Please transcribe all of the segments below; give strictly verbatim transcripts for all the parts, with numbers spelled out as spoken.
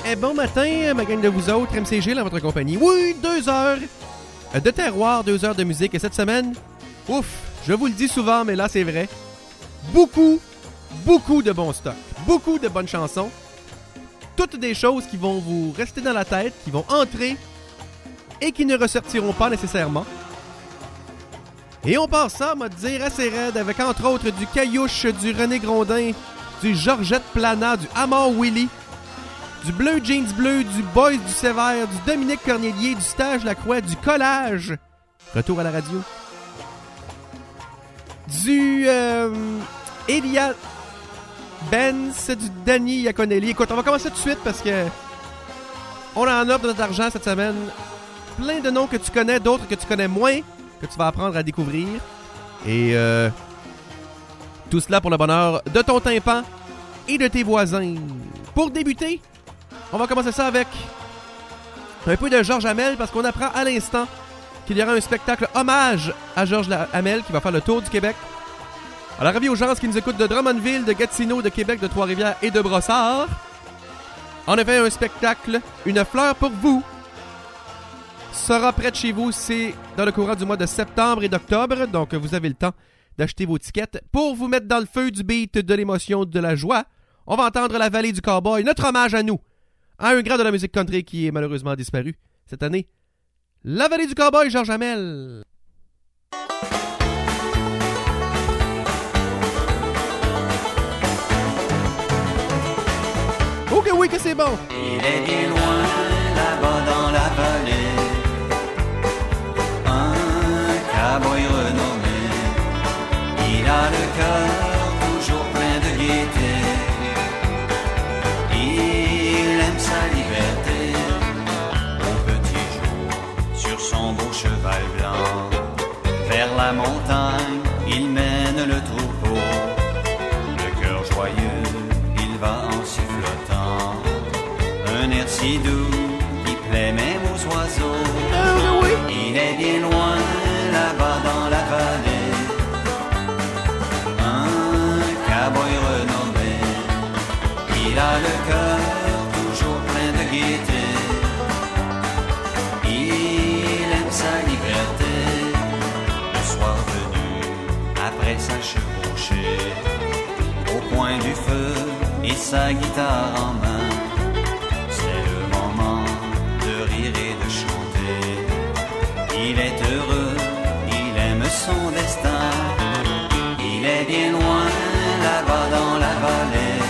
Et bon matin, ma gang de vous autres, M C G dans votre compagnie. Oui, deux heures de terroir, deux heures de musique. Et cette semaine, ouf, je vous le dis souvent, mais là c'est vrai, beaucoup, beaucoup de bons stocks, beaucoup de bonnes chansons. Toutes des choses qui vont vous rester dans la tête, qui vont entrer et qui ne ressortiront pas nécessairement. Et on part ça, m'a dire, assez raide, avec entre autres du Caillouche, du René Grondin, du Georgette Plana, du Amor Willy, du Bleu Jeans Bleu, du Boys du Sévère, du Dominique Cornelier, du Stage Lacroix, du Collage. Retour à la radio. Du euh, Elia Benz, du Danny Iaconelli. Écoute, on va commencer tout de suite parce que on en a de notre argent cette semaine. Plein de noms que tu connais, d'autres que tu connais moins, que tu vas apprendre à découvrir. Et euh, tout cela pour le bonheur de ton tympan et de tes voisins. Pour débuter, on va commencer ça avec un peu de Georges Hamel parce qu'on apprend à l'instant qu'il y aura un spectacle hommage à Georges Hamel qui va faire le tour du Québec. Alors, avis aux gens qui nous écoutent de Drummondville, de Gatineau, de Québec, de Trois-Rivières et de Brossard. En effet, un spectacle, Une fleur pour vous, sera près de chez vous. C'est dans le courant du mois de septembre et d'octobre. Donc, vous avez le temps d'acheter vos tickets pour vous mettre dans le feu du beat, de l'émotion, de la joie. On va entendre La Vallée du Cowboy, notre hommage à nous, à un grand de la musique country qui est malheureusement disparu cette année. La Vallée du Cowboy, Georges Hamel. Oh que oui que c'est bon! Il est bien loin, là-bas dans la vallée, un cowboy renommé. Il a le cœur toujours plein de gaieté. Il aime sa liberté. Au petit jour, sur son beau cheval blanc, vers la montagne, il mène le troupeau. Le cœur joyeux, il va en sifflotant. Un air si doux qui plaît même aux oiseaux. Euh, oui. Il est bien loin, là-bas dans la vallée, un cowboy renommé. Il a le cœur toujours plein de gaieté. Il aime sa liberté. Le soir venu, après sa chevauchée, au coin du feu et sa guitare en main, et de chanter. Il est heureux, il aime son destin. Il est bien loin, là-bas dans la vallée,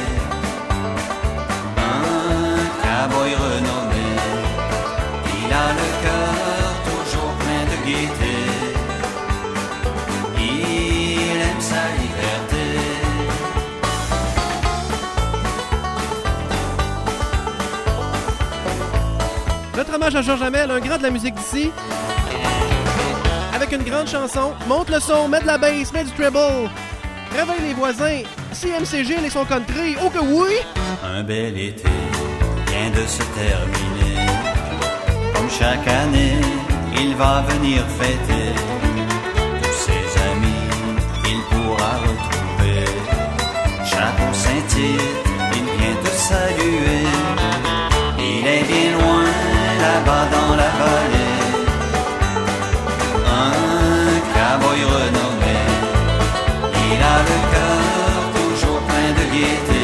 un cowboy renommé. Il a le cœur toujours plein de gaieté. Il aime sa liberté. Notre hommage à Georges Hamel, un grand de la musique d'ici, avec une grande chanson. Monte le son, mets de la bass, mets du treble, réveille les voisins. C M C G et son country, oh que oui! Un bel été vient de se terminer. Comme chaque année, il va venir fêter. Tous ses amis, il pourra retrouver. Chapeau scintille, il vient te saluer. Il est bien loin, là-bas dans la vallée, un cowboy renommé. Il a le cœur toujours plein de gaieté.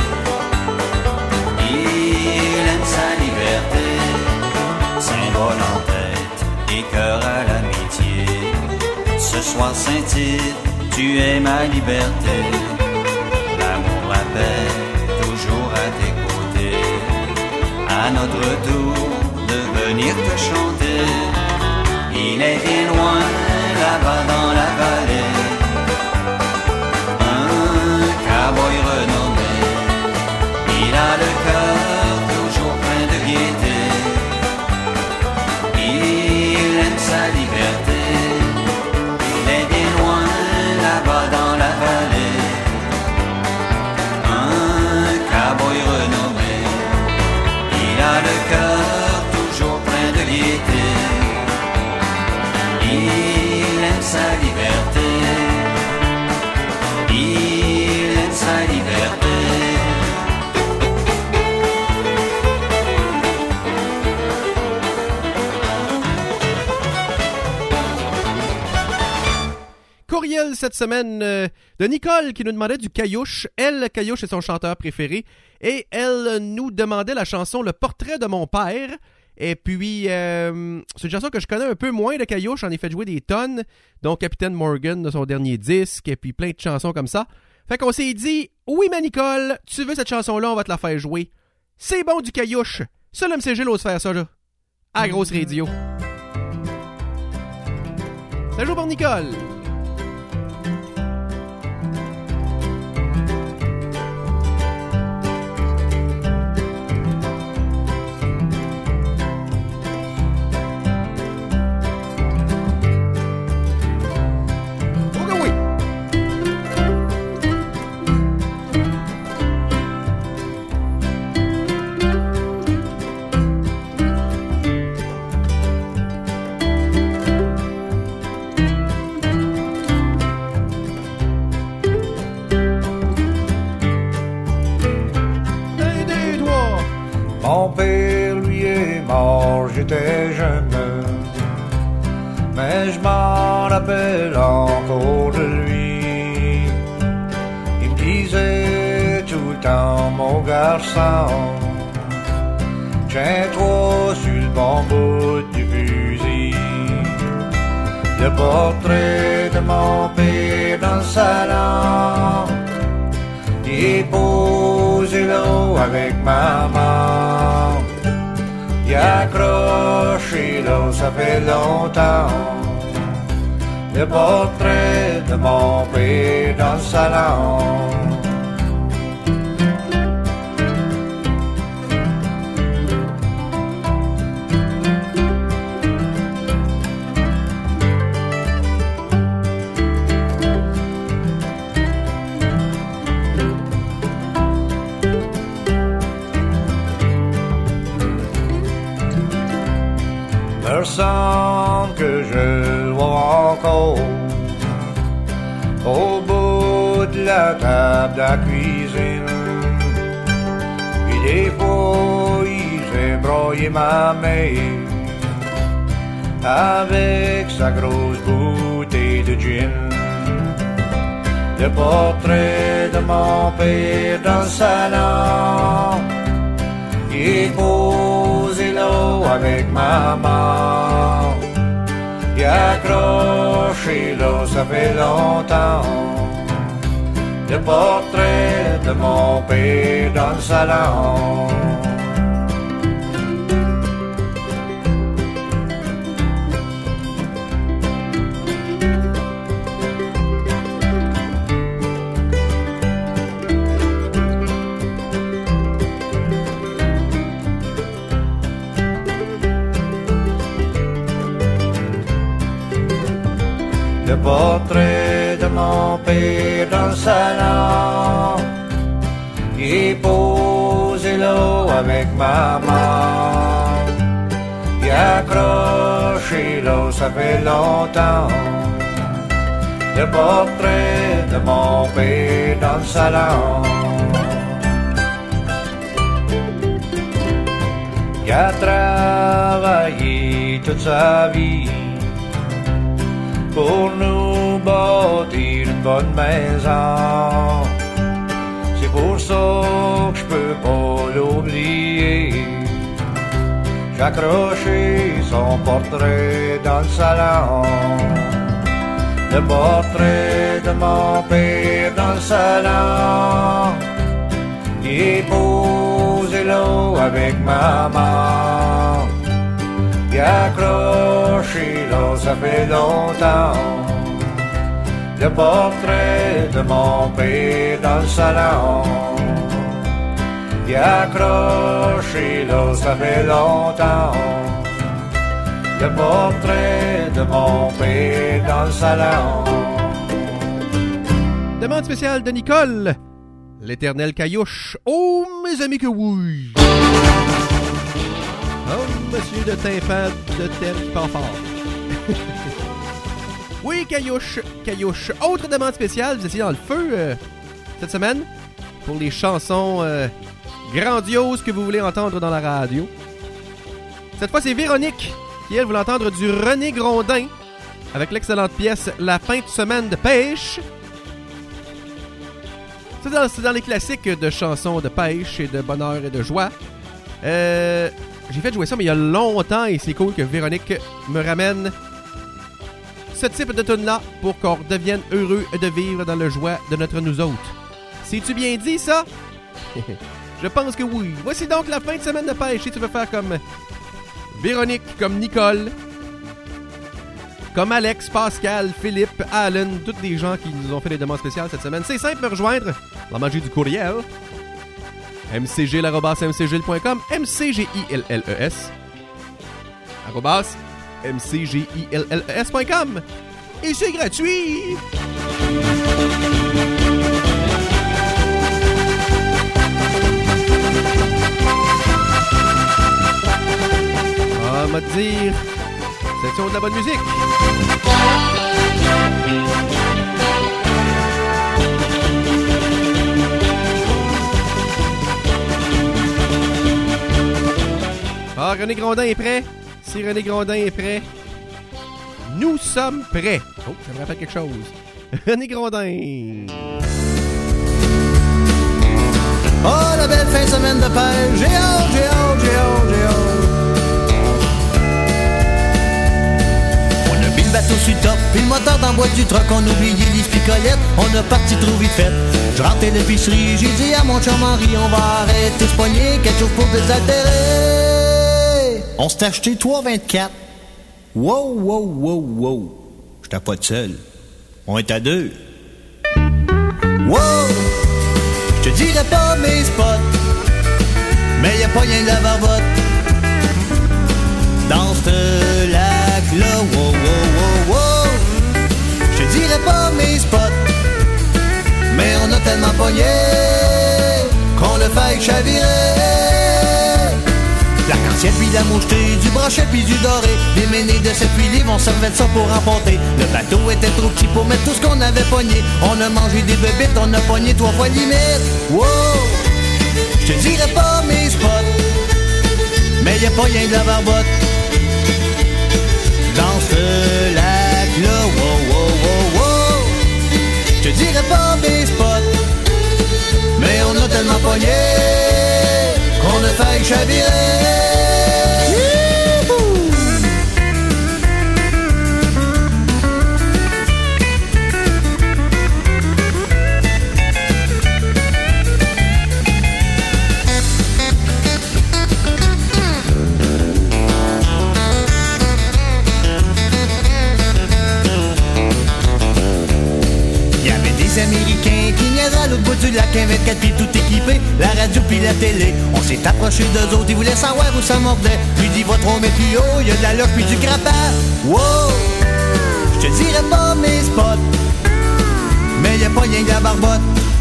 Il aime sa liberté. Symbole en tête et cœur à l'amitié. Ce soir Saint-Tite, tu es ma liberté. L'amour, la paix, toujours à tes côtés. À notre tour de venir te chanter. Il est bien loin, là-bas dans la vallée, un cowboy renommé. Il a le cœur toujours plein de gaieté. Il aime sa liberté. Il est bien loin, là-bas dans la vallée, un cowboy renommé. Il a le cœur toujours plein de gaieté. Il aime sa liberté. Il aime sa liberté. cette semaine euh, de Nicole qui nous demandait du Caillouche. Elle, Caillouche, est son chanteur préféré. Et elle nous demandait la chanson Le portrait de mon père. Et puis, euh, c'est une chanson que je connais un peu moins de Caillouche. J'en ai fait jouer des tonnes. Donc, Capitaine Morgan de son dernier disque. Et puis, plein de chansons comme ça. Fait qu'on s'est dit, oui, ma Nicole, tu veux cette chanson-là, on va te la faire jouer. C'est bon du Caillouche. Ça, l'M C G l'ose faire ça, là. À Grosse Radio. Ça joue pour Nicole. Mon père, lui, est mort, j'étais jeune, mais je m'en rappelle encore de lui. Il me disait tout le temps, mon garçon, tiens-toi sur le bon bout du fusil. Le portrait de mon père dans le salon, il est posé là avec maman. Il a accroché là, ça fait longtemps. Le portrait de mon père dans le salon. Me semble que je le vois encore au bout de la table de la cuisine. Puis des fois, il fait broyer ma mère avec sa grosse bouteille de gin. Le portrait de mon père dans le salon, il est posé là avec maman. Il a accroché là, ça fait longtemps. Le portrait de mon père dans le salon. Le portrait de mon père dans le salon, il est posé là avec maman. Il a accroché là, ça fait longtemps. Le portrait de mon père dans le salon. Il a travaillé toute sa vie pour nous bâtir une bonne maison. C'est pour ça que je peux pas l'oublier. J'ai accroché son portrait dans le salon. Le portrait de mon père dans le salon, il est posé là avec maman. Il a accroché là, ça fait longtemps. Le portrait de mon père dans le salon, il a accroché là, ça fait longtemps. Le portrait de mon père dans le salon. Demande spéciale de Nicole, l'éternel Caillouche. Oh, mes amis que oui! Oh, monsieur de tympan de thème qui part fort. Oui, Caillouche, Caillouche. Autre demande spéciale, vous étiez dans le feu euh, cette semaine pour les chansons euh, grandioses que vous voulez entendre dans la radio. Cette fois, c'est Véronique qui, elle, voulait entendre du René Grondin. avec l'excellente pièce La fin de semaine de pêche. C'est dans, c'est dans les classiques de chansons de pêche et de bonheur et de joie. Euh, j'ai fait jouer ça, mais il y a longtemps, et c'est cool que Véronique me ramène ce type de tune-là pour qu'on devienne heureux de vivre dans le joie de notre nous autres. C'est-tu bien dit, ça? Je pense que oui. Voici donc la fin de semaine de pêche. Si tu veux faire comme Véronique, comme Nicole, comme Alex, Pascal, Philippe, Alan, tous des gens qui nous ont fait des demandes spéciales cette semaine, c'est simple, me rejoindre dans magie du courriel m c g l arobase m c g l point com m c g i l l e s arobase m c g i l l e s point com et c'est gratuit. Ah, m'a dire, section de la bonne musique. Ah, René Grondin est prêt? Si René Grondin est prêt, nous sommes prêts. Oh, ça me rappelle quelque chose. René Grondin. Oh, la belle fin de semaine de pêche. J'ai hâte, j'ai hâte, j'ai hâte, j'ai hâte. On a mis le bateau sur le top, puis le moteur dans le bois du truck. On a oublié les spicolettes, on a parti trop vite fait. Je rentrais l'épicerie, j'ai dit à mon chum Henri, on va arrêter de se pogner, quelque chose pour désaltérer. On s'est acheté trois vingt-quatre. Wow, wow, wow, wow. J'étais pas tout seul. On est à deux. Wow! Je te dirais pas mes spots, mais y'a pas rien de la barbotte dans ce lac-là. Wow, wow, wow, wow. Je te dirais pas mes spots, mais on a tellement pogné qu'on le fait chavirer. L'arc-en-ciel puis la moucheté, du brochet puis du doré. Les ménés de cette huile vont se remettre ça pour remporter. Le bateau était trop petit pour mettre tout ce qu'on avait pogné. On a mangé des bébites, on a pogné trois fois limite. Wow! Je te dirais pas mes spots, mais y'a pas rien de la barbotte dans ce lac-là. Wow, wow, wow, wow. Je te dirais pas mes spots, mais on a tellement pogné qu'on a fait chavirer. Américains qui niaisent à l'autre bout du lac, un vingt-quatre puis tout équipé, la radio puis la télé. On s'est approché d'eux autres, ils voulaient savoir où ça mordait. Puis dit va trop mettre plus haut, y'a de la loque puis du grappin. Wow! Je te dirais pas mes spots, mais y'a pas rien de la barbotte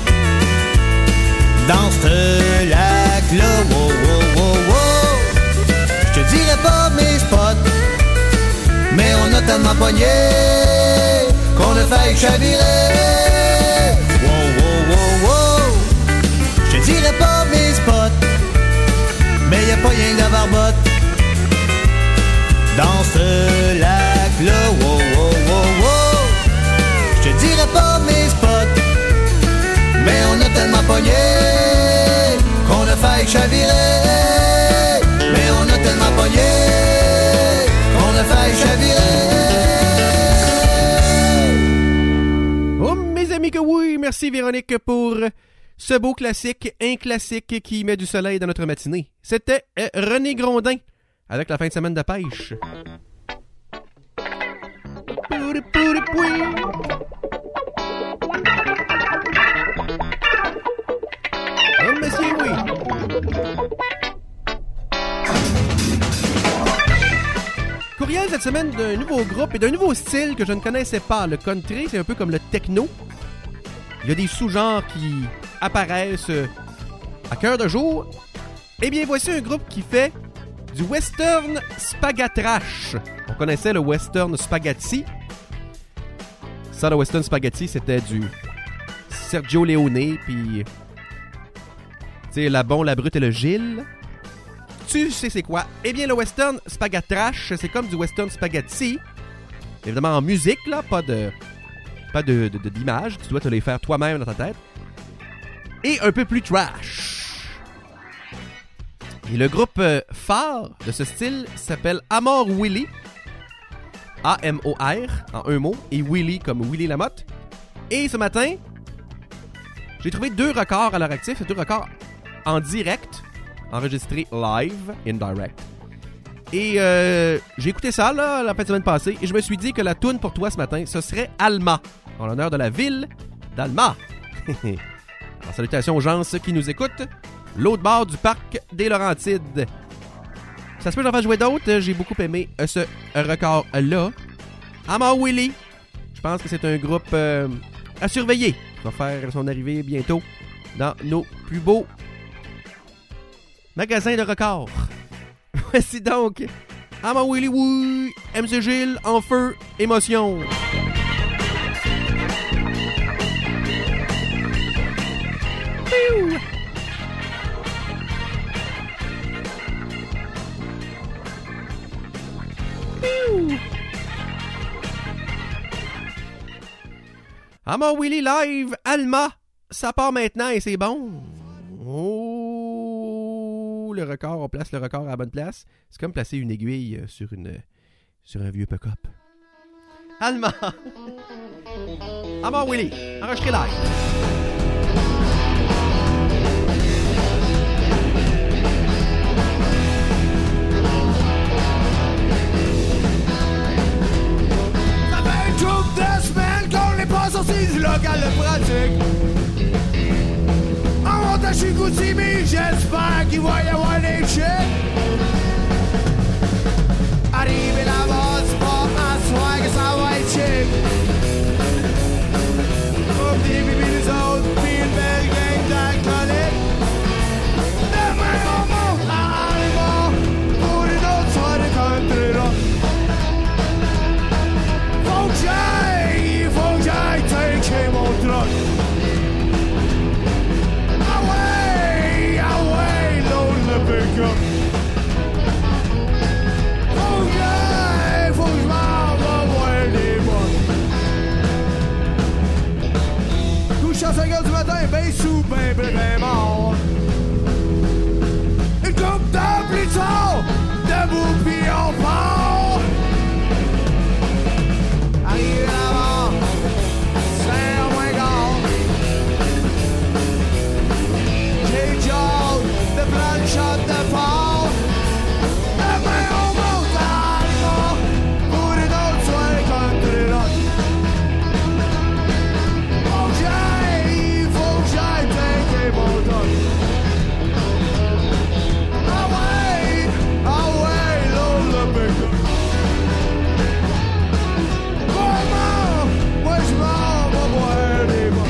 dans ce lac-là. Wow, wow, wow, wow. Je te dirais pas mes spots, mais on a tellement pogné qu'on le fait chavirer. Je te dirais pas mes spots, mais y'a pas rien de la barbotte dans ce lac-là. Wow, wow, wow, wow. Je te dirais pas mes spots, mais on a tellement pogné qu'on a failli chavirer. Mais on a tellement pogné qu'on a failli chavirer. Oh, mes amis, que oui! Merci Véronique pour ce beau classique, un classique qui met du soleil dans notre matinée. C'était euh, René Grondin avec la fin de semaine de pêche. Oh, monsieur, oui! Courriel cette semaine d'un nouveau groupe et d'un nouveau style que je ne connaissais pas. Le country, c'est un peu comme le techno. Il y a des sous-genres qui apparaissent à cœur de jour. Eh bien, voici un groupe qui fait du western spagatrash. On connaissait le western spaghetti. Ça, le western spaghetti, c'était du Sergio Leone, puis tu sais, la Bon, la Brute et le Gilles. Tu sais c'est quoi? Eh bien, le western spagatrash, c'est comme du western spaghetti, évidemment en musique, là, pas de pas de, de, de d'images. Tu dois te les faire toi-même dans ta tête. Et un peu plus trash. Et le groupe euh, phare de ce style s'appelle Amor Willy. A M O R en un mot. Et Willy comme Willy Lamotte. Et ce matin, j'ai trouvé deux records à leur actif. Deux records en direct, enregistrés live, indirect. Et euh, j'ai écouté ça là, la fin de semaine passée. Et je me suis dit que la toune pour toi ce matin, ce serait Alma. En l'honneur de la ville d'Alma. Alors, salutations aux gens qui nous écoutent. L'autre bord du parc des Laurentides. Ça se peut que j'en fasse jouer d'autres. J'ai beaucoup aimé euh, ce record-là. Amor Willy. Je pense que c'est un groupe euh, à surveiller. Il va faire son arrivée bientôt dans nos plus beaux magasins de records. Voici donc Amor Willy, oui, M C Gilles, en feu, émotion. Piou! Piou! Amor Willy live, Alma, ça part maintenant et c'est bon. Oh, le record, on place le record à la bonne place. C'est comme placer une aiguille sur une sur un vieux pick-up. Alma, Amor Willy, enregistré live. Coupe de semaine qu'on n'est pas sortis du local de pratique. On monte à Chicoutimi, j'espère qu'il va y avoir des chicks. Arrivé là-bas, tu vas m'asseoir que ça va être chic. Comme des bébés les autres, pis une belle gang d'alcooliques. Demain on monte à Alma pour une autre soirée country rock. Faut que j'aille, faut que j'aille take mon truck. Ah ouais, ah ouais, load le pick-up. Faut que j'aille, faut que je m'en va voir les bottes. Couche à cinq heures du matin, ben sous, ben ben ben mort. Une coupe d'heures plus tard, debout pis on part. Arrivé là-bas, c'est un moins gare. J'ai John de plein de shots de part. Demain on monte à Alma pour une autre soirée country rock. Faut que j'aille, faut que j'aille take mon truck. Ah ouais, ah ouais, load le pick-up. Moi je m'en vais boire des bottes.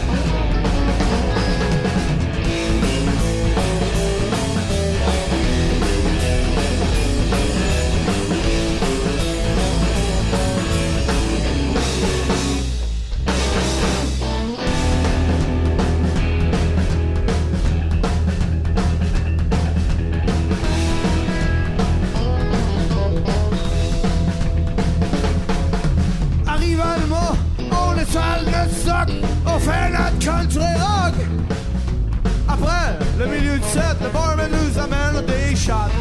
Arrive Alma, on étale notre stock, on fait notre country rock. Après le milieu du set, le barman nous amène des shots.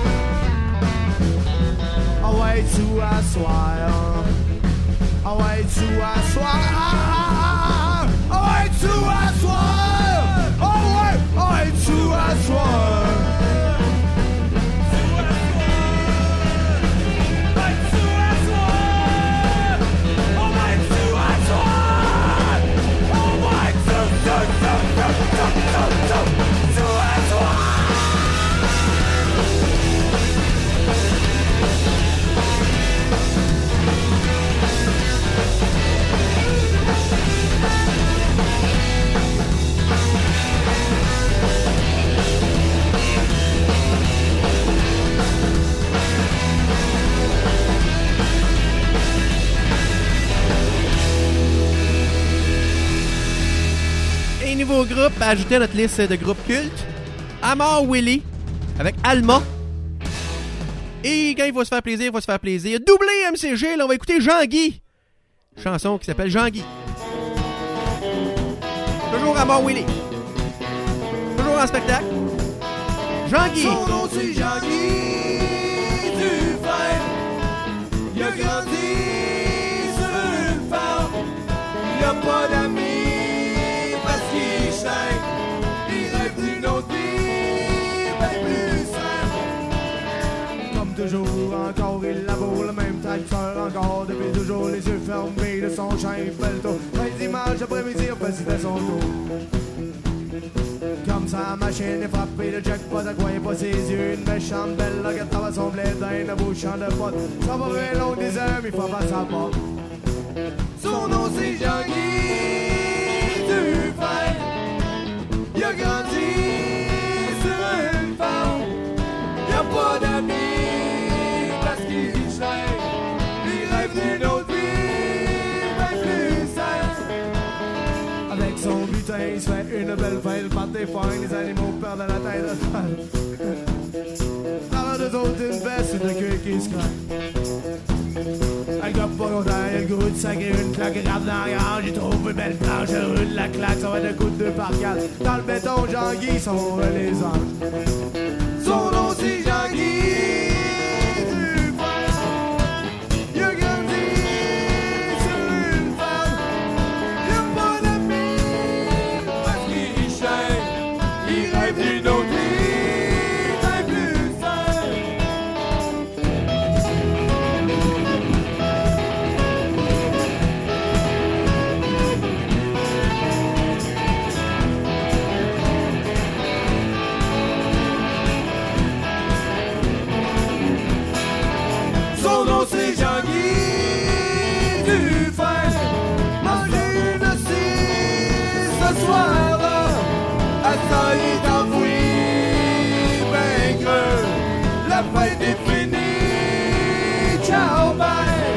Ah ouais, tout à soir. Ah ouais, tout à soir. Ah ouais, tout à soir. Ah ouais, ah ouais, tout à soir. Nouveau groupe à ajouter à notre liste de groupes cultes. Amor Willy avec Alma. Et quand il va se faire plaisir, il va se faire plaisir. Doublé M C G, là, on va écouter Jean-Guy chanson qui s'appelle Jean-Guy. Toujours à Mont-Willy. Toujours en spectacle. Jean-Guy. Son nom c'est Jean-Guy Dufresne. Il a grandi sur une ferme. Il a pas d'amis parce qu'il chaîne. Il rêve d'une autre vie, bien plus simple. Comme toujours, encore il laboure le même tracteur. Encore depuis toujours, les yeux fermés de son chien. Il fait le tour. vingt images après-midi, on fait, il fait son tour. Comme sa machine est frappée, le jackpot à quoi pas ses yeux. Une méchante belle, là, qui travaille son blé dans une bouche en de pote. Ça va bien long des heures, mais il faut pas sa porte. Son nom c'est Jean-Guy Dufresne. Il a grandi sur une ferme. Il a pas d'amis parce qu'il chaîne. Il rêve d'une autre vie, bien plus simple. Avec son butin, il se fait une belle fête par des foins, les animaux perdent la tête. Dans deux autres, une veste, une queue qui se craque. Un gars pas content, il a le goût de sacrer une claque, il rappe dans la garage, il trouve une belle planche, il roule la claque, ça va de coup de deux par quatre. Dans le béton, Jean-Guy, sont les anges. Son nom c'est Jean-Guy Dufresne. Il a grandi sur une femme. Il a pas d'amis parce qu'il chaîne. Il rêve d'une autre vie, bien plus simple. Son nom c'est Jean-Guy Dufresne. Manger une cire ce soir-là. À ça il est enfoui, ben creux. La fête est finie. Ciao, bye.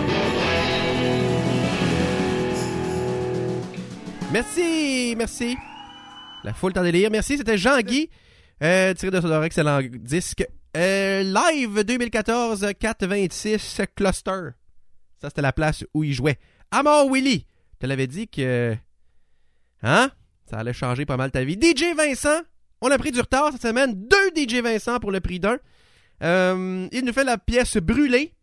Merci, merci. La foule en délire. Merci, c'était Jean-Guy, euh, tiré de son excellent disque. Euh, live deux mille quatorze, quatre vingt-six Cluster. Ça, c'était la place où il jouait. À Mont-Willy. Je te l'avais dit que... Hein? Ça allait changer pas mal ta vie. D J Vincent. On a pris du retard cette semaine. Deux D J Vincent pour le prix d'un. Euh, il nous fait la pièce Brûlée.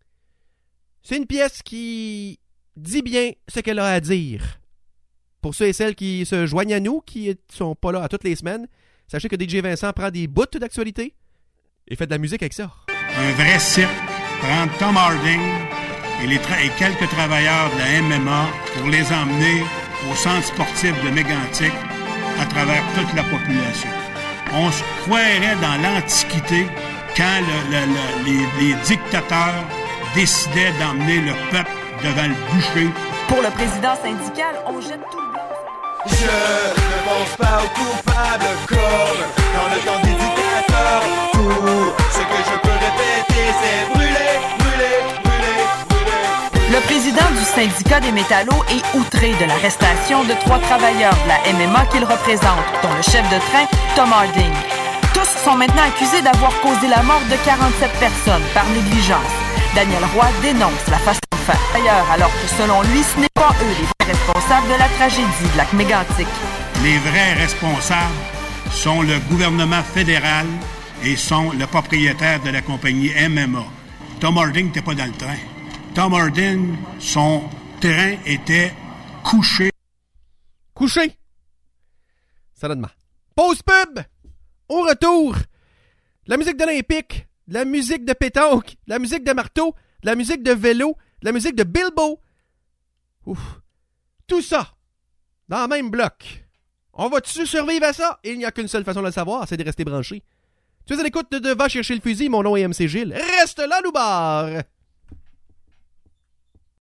C'est une pièce qui dit bien ce qu'elle a à dire. Pour ceux et celles qui se joignent à nous, qui sont pas là à toutes les semaines, sachez que D J Vincent prend des bouts d'actualité et fait de la musique avec ça. Un vrai cirque prend Tom Harding et, les tra- et quelques travailleurs de la M M A pour les emmener au centre sportif de Mégantic à travers toute la population. On se croirait dans l'Antiquité quand le, le, le, les, les dictateurs décidaient d'emmener le peuple devant le bûcher. Pour le président syndical, on jette tout le blanc. Je ne pense pas aux coupables comme dans le temps des dictateurs. Tout ce que je peux répéter, c'est brûler, brûler, brûler, brûler. Le président du syndicat des métallos est outré de l'arrestation de trois travailleurs de la M M A qu'il représente, dont le chef de train, Tom Harding. Tous sont maintenant accusés d'avoir causé la mort de quarante-sept personnes par négligence. Daniel Roy dénonce la façon de faire ailleurs, alors que selon lui, ce n'est pas eux les vrais responsables de la tragédie de lac Mégantic. Les vrais responsables sont le gouvernement fédéral et sont le propriétaire de la compagnie M M A. Tom Harding n'était pas dans le train. Tom Harding, son train était couché. Couché. Solidement. Pause pub. Au retour, de la musique d'Olympique, de la musique de pétanque, de la musique de marteau, de la musique de vélo, de la musique de Bilbo. Ouf. Tout ça dans le même bloc. On va-tu survivre à ça? Il n'y a qu'une seule façon de le savoir, c'est de rester branché. Tu es à l'écoute de Va chercher le fusil, mon nom est M C Gilles. Reste là, Loubar!